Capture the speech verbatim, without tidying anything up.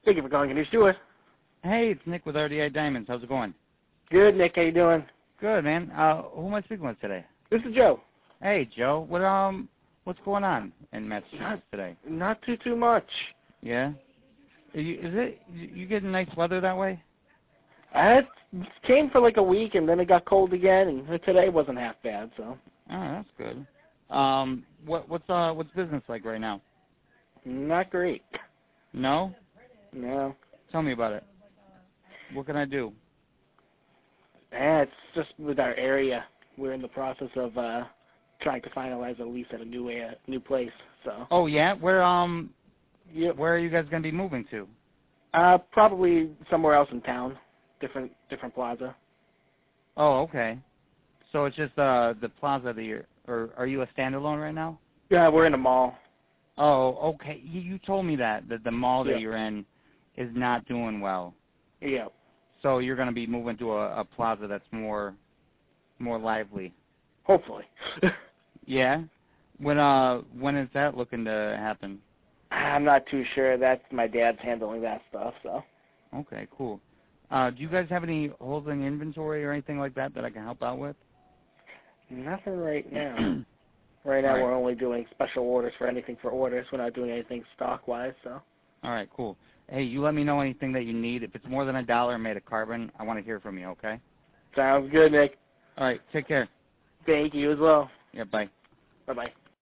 Thank you for calling Canoe Stewart. Hey, it's Nick with R D I Diamonds. How's it going? Good, Nick. How you doing? Good, man. Uh, who am I speaking with today? This is Joe. Hey, Joe. What um, what's going on in Massachusetts Not, today? not too too much. Yeah. Are you, is it you getting nice weather that way? I had, came for like a week and then it got cold again, and today wasn't half bad. So. Oh, that's good. Um, what what's uh what's business like right now? Not great. No. No. Tell me about it. What can I do? Yeah, it's just with our area. We're in the process of uh, trying to finalize a lease at a new uh, new place. So. Oh yeah, where um, Yep. where are you guys gonna be moving to? Uh, probably somewhere else in town, different different plaza. Oh, okay. So it's just uh the plaza that you're, or are you a standalone right now? Yeah, we're in a mall. Oh, okay. You, you told me that that the mall that Yep. you're in is not doing well. Yeah. So you're going to be moving to a, a plaza that's more more lively. Hopefully. Yeah. When uh when is that looking to happen? I'm not too sure. That's my dad's handling that stuff. So. Okay, cool. Uh, do you guys have any holding inventory or anything like that that I can help out with? Nothing right now. Right now All right. we're only doing special orders for anything for orders. We're not doing anything stock-wise, so. All right, cool. Hey, you let me know anything that you need. If it's more than a dollar made of carbon, I want to hear from you, okay? Sounds good, Nick. All right, take care. Thank you as well. Yeah, bye. Bye-bye.